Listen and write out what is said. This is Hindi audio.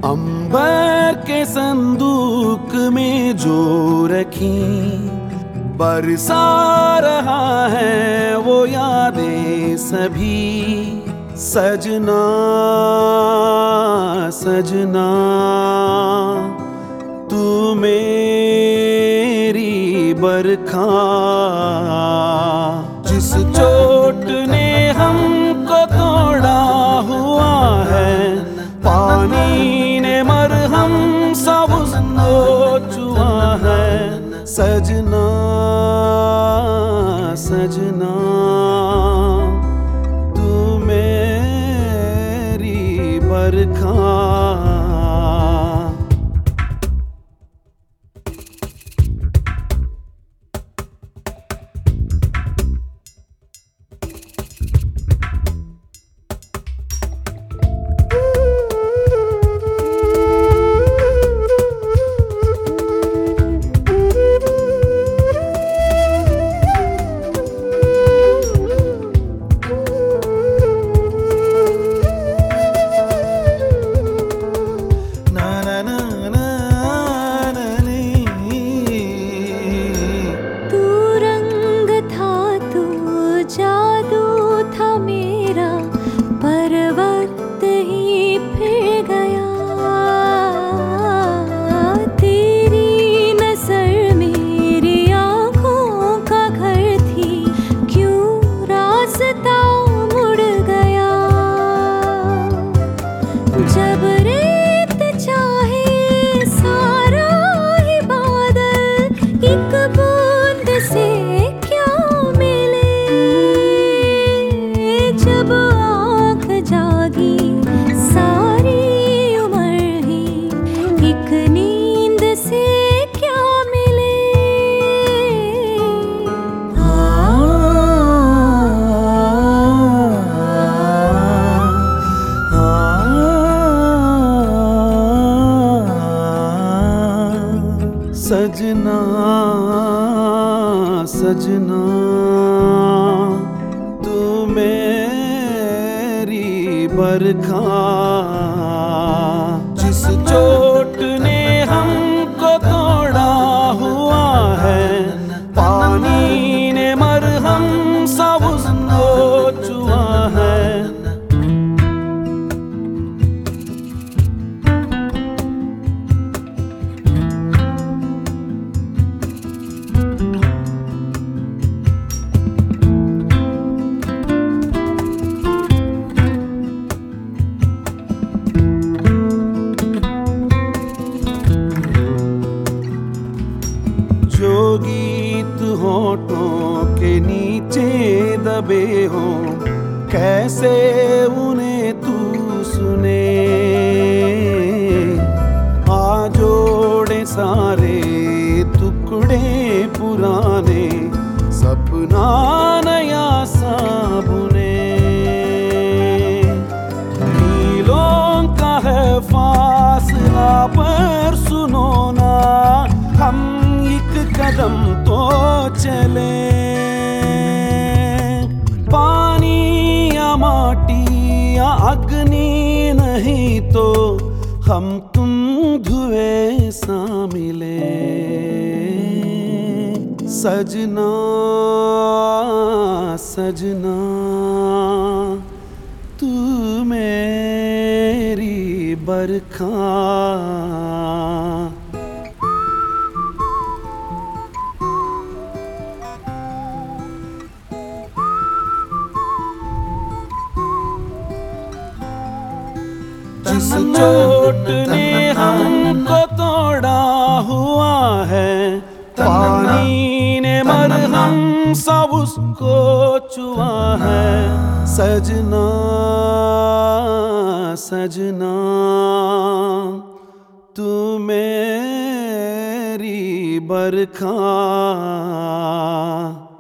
अंबर के संदूक में जो रखी, बरसा रहा है वो यादें सभी। सजना सजना तू मेरी बरखा, जिस चोट ने हमको तोड़ा हुआ है, पानी ने मरहम सब उसको छुआ है। सजना सजना तू मेरी बरखा। जादू था मेरा, पर वक्त ही फिर गया। तेरी नजर मेरी आँखों का घर थी, क्यों रास्ता मुड़ गया। जब रेत चाहे सारा ही बादल, एक बूंद से जब आँख जागी सारी उम्र ही, एक नींद से क्या मिले। सजना सजना तू मेरी बरखा, जिस चोट ने हमको तोड़ा हुआ है, पानी ने मरहम सब उसको छुआ है। जो गीत होठों के नीचे दबे हो, कैसे उन्हें तू सुने। आ जोड़े सारे टुकड़े पुराने, सपना नया सा बुने। मीलों का है फासला पर सुनो ना, हम कदम तो चले। पानी या माटी या अग्नि नहीं तो हम तुम धुएं सा मिले। सजना सजना तू मेरी बरखा। जिस चोट ने हमको तोड़ा हुआ है, पानी ने मरहम सब उसको छुआ है। सजना सजना तू मेरी बरखा।